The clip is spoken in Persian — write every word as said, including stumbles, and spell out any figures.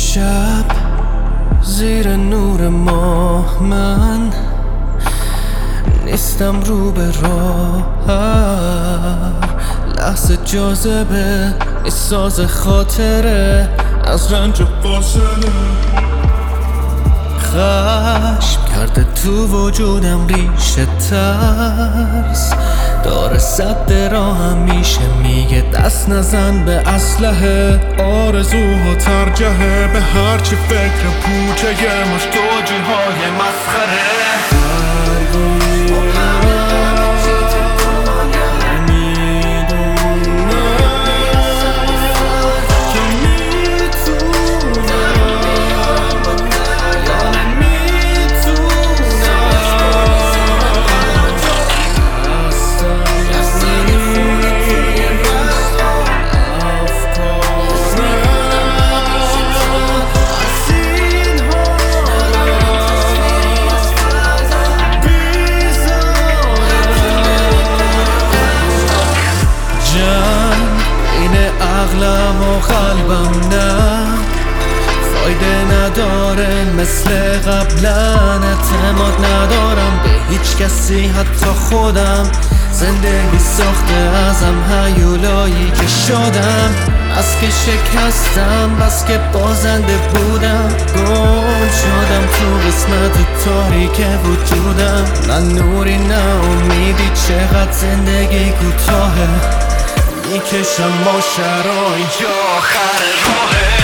شب زیر نور ماه من نیستم رو به راه، هر لحظه جاذبه ای ساز خاطره از رنج و فاصله. خشم کرده تو وجودم ریشه، ترس داره صد راه همیشه میگه دست نزن به اسلحه. آرزوها ترجهه به هرچی فکر پوچه مشتوجی های مسخره. عقلم و قلبم نه فایده نداره، مثل قبلا اعتماد ندارم به هیچ کسی حتی خودم. زندگی ساخته ازم هیولایی که شدم، از که شکستم بس که بازنده بودم. گم شدم تو قسمت تاریک وجودم، نه نوری نه امیدی، چقدر زندگی کوتاهه. میکشم ماجرا اینجا آخر راهه.